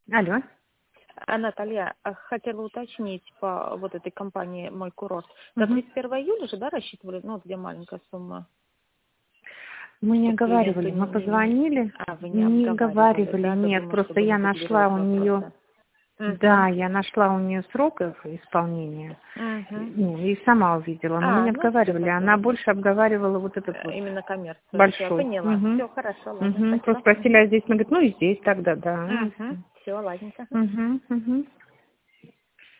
Алло. Наталья, хотела уточнить по вот этой компании «Мой курорт». До 31 июля же, да, рассчитывали, ну, вот где маленькая сумма? Мы не Чтобы клиенту оговаривали, мы не... позвонили, вы не не обговаривали, оговаривали, да? нет, Думаю, просто чтобы не я нашла дублировать у нее, вопросы. да, я нашла у нее срок их исполнения, ну, и сама увидела, но мы не Ну, все обговаривали, она тогда. больше обговаривала вот этот вот Именно коммерцию. Все, большой. поняла. Все, хорошо, ладно, Просто спасибо. спросили, а здесь, она говорит, ну и здесь тогда, да. Все, ладненько. Угу.